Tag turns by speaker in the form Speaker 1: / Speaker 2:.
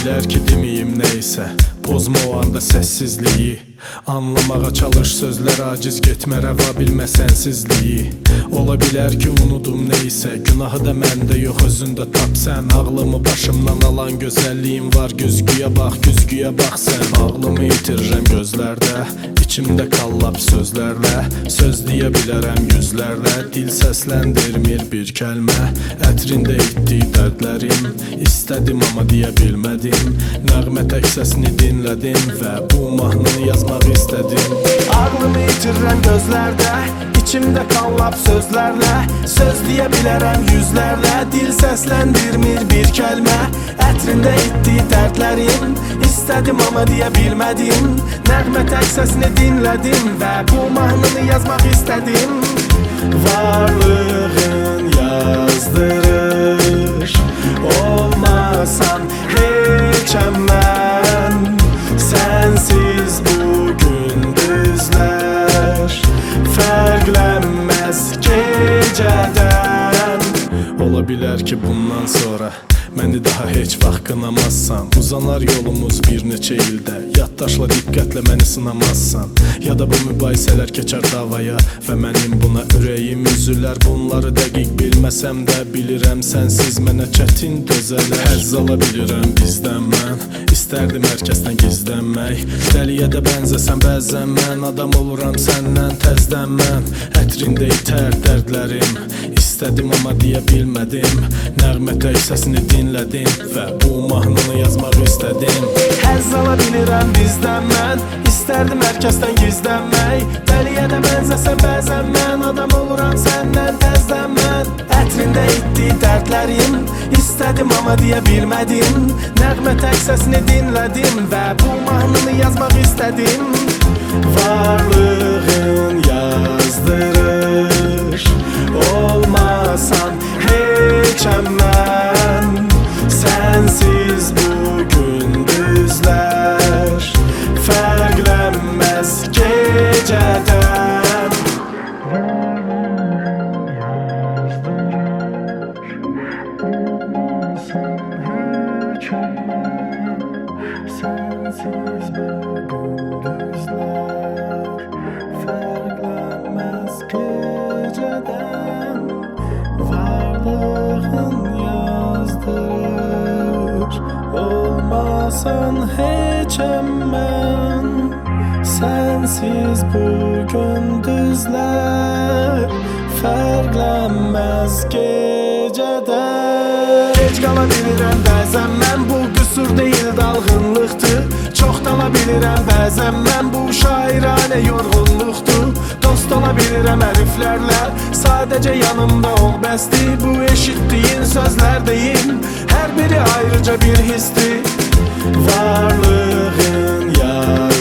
Speaker 1: bilər ki deməyim neysə, pozma o anda səssizliyi. Anlamağa çalış sözlər aciz, getmə rəva bilmə sənsizliyi. Ola bilər ki unudum neysə, günahı da məndə yox özündə tap sən. Ağlımı başımdan alan gözəlliyim var, güzgüyə bax sən. Ağlımı itirirəm gözlərdə, içimdə qallab sözlərlə. Söz deyə bilərəm yüzlərlə, dil səsləndirmir bir kəlmə. Ətrində etdi dərdlərim, istədim amma deyə bilmədim. Nəğmə tək səsini dinlədim və bu mahnını yazmaq istədim.
Speaker 2: Ağlımı itirirəm gözlərdə, içimdə qallab sözlərlə. Söz deyə bilərəm yüzlərlə, dil səsləndirmir bir kəlmə. Ətrində etdi dərdlərim, istədim amma deyə bilmədim. Nəğmə tək səsini dinlədim və bu mahnını yazmaq istədim. Varlığın yazdırır, olmasan heçəm mən. Sənsiz bu gündüzlər fərqlənməz gecədən.
Speaker 1: Ola bilər ki bundan sonra məni daha heç vaxt qınamazsan. Uzanar yolumuz bir neçə ildə, yaddaşla diqqətlə məni sınamazsan. Ya da bu mübahisələr keçər davaya və mənim buna ürəyim üzülər. Bunları dəqiq bilməsəm də bilirəm sənsiz mənə çətin dözələr. Həzz ala bilirəm bizdən mən, istərdim hər kəsdən gizlənmək. Dəliyə də bənzəsən bəzən mən, adam oluram səndən təzdən mən. Ətrində itər dərdlərim, istədim amma deyə bilmədim. Nəğmə tək səsini dinlədim və bu mahnını yazmaq istədim.
Speaker 2: Həzz ala bilirəm bizdən mən, istərdim hər kəsdən gizlənmək. Dəliyə də bənzəsən bəzən mən, adam oluram səndən təzdən mən. Ətrində etdi dərdlərim, istədim amma deyə bilmədim. Nəğmə tək səsini dinlədim və bu mahnını yazmaq istədim. Varlığın yazdırır, olmasan heçəm mən. Sənsiz bu gündüzlər fərqlənməz gecədən. Sənsiz bu gündüzlər fərqlənməz gecədən. Varlığın yazdırır, olmasan heçəm mən. Sənsiz bu gündüzlər fərqlənməz gecədən. Gec qala bilirəm bəzən mən, bu qüsur deyil dalğınlıqdır. Çox dala bilirəm bəzən mən, bu şairanə yorğunluqdur. Dost ola bilirəm hərflərlə, sadəcə yanımda ol bəsdir. Bu eşitdiyin sözlər deyil, hər biri ayrıca bir histir. Varlığın yar